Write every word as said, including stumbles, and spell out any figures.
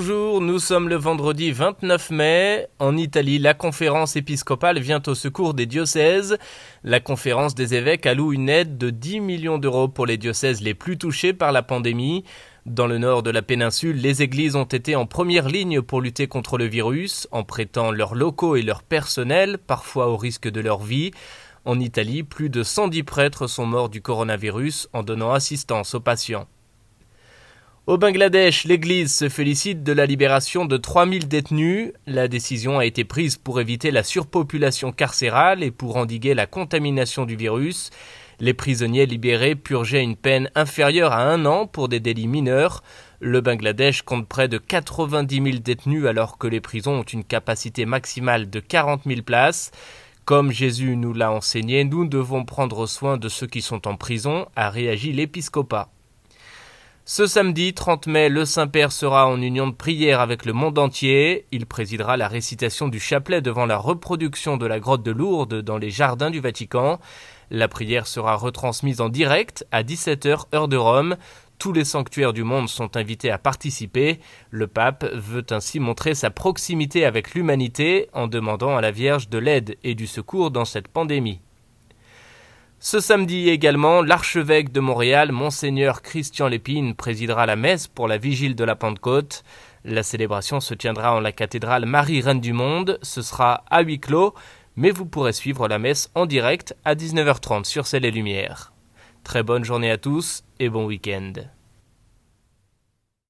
Bonjour, nous sommes le vendredi vingt-neuf mai. En Italie, la conférence épiscopale vient au secours des diocèses. La conférence des évêques alloue une aide de dix millions d'euros pour les diocèses les plus touchés par la pandémie. Dans le nord de la péninsule, les églises ont été en première ligne pour lutter contre le virus, en prêtant leurs locaux et leur personnel, parfois au risque de leur vie. En Italie, plus de cent dix prêtres sont morts du coronavirus en donnant assistance aux patients. Au Bangladesh, l'Église se félicite de la libération de trois mille détenus. La décision a été prise pour éviter la surpopulation carcérale et pour endiguer la contamination du virus. Les prisonniers libérés purgeaient une peine inférieure à un an pour des délits mineurs. Le Bangladesh compte près de quatre-vingt-dix mille détenus alors que les prisons ont une capacité maximale de quarante mille places. Comme Jésus nous l'a enseigné, nous devons prendre soin de ceux qui sont en prison, a réagi l'épiscopat. Ce samedi trente mai, le Saint-Père sera en union de prière avec le monde entier. Il présidera la récitation du chapelet devant la reproduction de la grotte de Lourdes dans les jardins du Vatican. La prière sera retransmise en direct à dix-sept heures heure de Rome. Tous les sanctuaires du monde sont invités à participer. Le pape veut ainsi montrer sa proximité avec l'humanité en demandant à la Vierge de l'aide et du secours dans cette pandémie. Ce samedi également, l'archevêque de Montréal, Monseigneur Christian Lépine, présidera la messe pour la vigile de la Pentecôte. La célébration se tiendra en la cathédrale Marie-Reine du Monde. Ce sera à huis clos, mais vous pourrez suivre la messe en direct à dix-neuf heures trente sur Ciel et Lumière. Très bonne journée à tous et bon week-end.